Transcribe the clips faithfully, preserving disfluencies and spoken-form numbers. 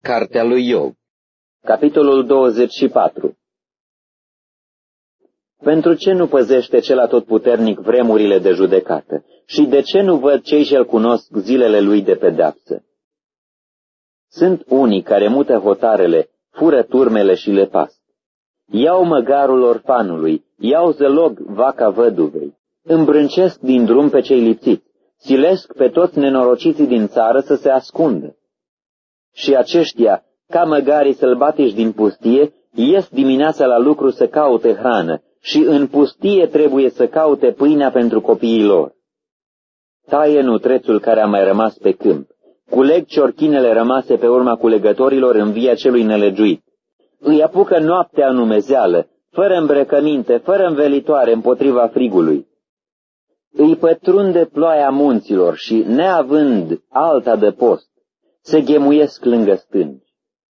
Cartea lui Iov, capitolul douăzeci și patru. Pentru ce nu păzește cel atotputernic vremurile de judecată? Și de ce nu văd cei ce-l cunosc zilele lui de pedeapsă? Sunt unii care mută hotarele, fură turmele și le pasc. Iau măgarul orfanului, iau zălog vaca văduvei, îmbrâncesc din drum pe cei lipsiți, silesc pe toți nenorociții din țară să se ascundă. Și aceștia, ca măgarii sălbatici din pustie, ies dimineața la lucru să caute hrană și în pustie trebuie să caute pâinea pentru copiii lor. Taie nutrețul care a mai rămas pe câmp, culeg ciorchinele rămase pe urma culegătorilor în via celui nelegiuit. Îi apucă noaptea în umezeală, fără îmbrăcăminte, fără învelitoare împotriva frigului. Îi pătrunde ploaia munților și, neavând alta de post, se ghemuiesc lângă stânci.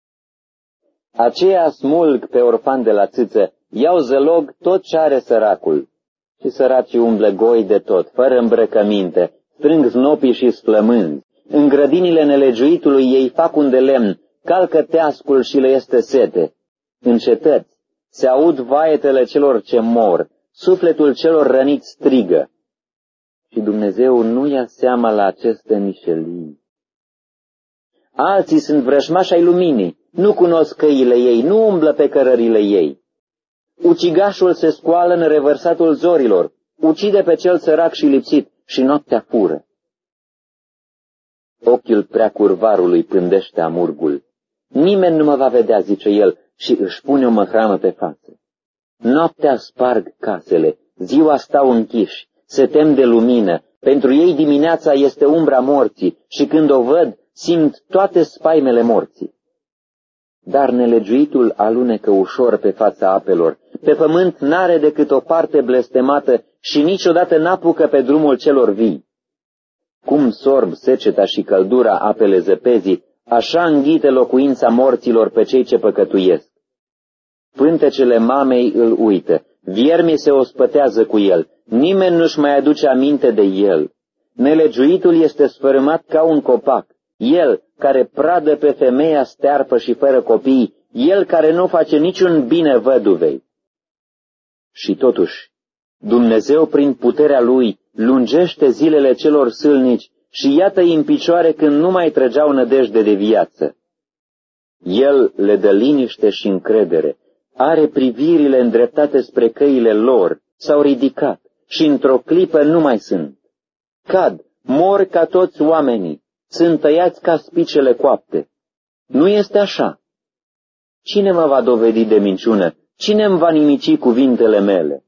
Aceia smulg pe orfan de la țâță, iau zălog tot ce are săracul. Și săracii umblă goi de tot, fără îmbrăcăminte, strâng znopii și sflămânzi. În grădinile nelegiuitului ei fac un de lemn, calcă teascul și le este sete. În cetăți se aud vaetele celor ce mor, sufletul celor răniți strigă. Și Dumnezeu nu ia seama la aceste mișelii. Alții sunt vrăjmași ai luminii, nu cunosc căile ei, nu umblă pe cărările ei. Ucigașul se scoală în revărsatul zorilor, ucide pe cel sărac și lipsit și noaptea fură. Ochiul prea curvarului pândește amurgul. Nimeni nu mă va vedea, zice el, și își pune o măhramă pe față. Noaptea sparg casele, ziua stau închiși, se tem de lumină, pentru ei dimineața este umbra morții și când o văd, simt toate spaimele morții. Dar nelegiuitul alunecă ușor pe fața apelor, pe pământ n-are decât o parte blestemată și niciodată n-apucă pe drumul celor vii. Cum sorb seceta și căldura apele zăpezii, așa înghite locuința morților pe cei ce păcătuiesc. Pântecele mamei îl uită, viermii se ospătează cu el, nimeni nu-și mai aduce aminte de el. Nelegiuitul este sfărâmat ca un copac, el care pradă pe femeia stearpă și fără copii, el care nu face niciun bine văduvei. Și totuși, Dumnezeu prin puterea lui lungește zilele celor sâlnici și iată-i în picioare când nu mai trăgeau nădejde de viață. El le dă liniște și încredere, are privirile îndreptate spre căile lor, s-au ridicat și într-o clipă nu mai sunt. Cad, mor ca toți oamenii, sunt tăiați ca spicele coapte. Nu este așa. Cine mă va dovedi de minciună? Cine îmi va nimici cuvintele mele?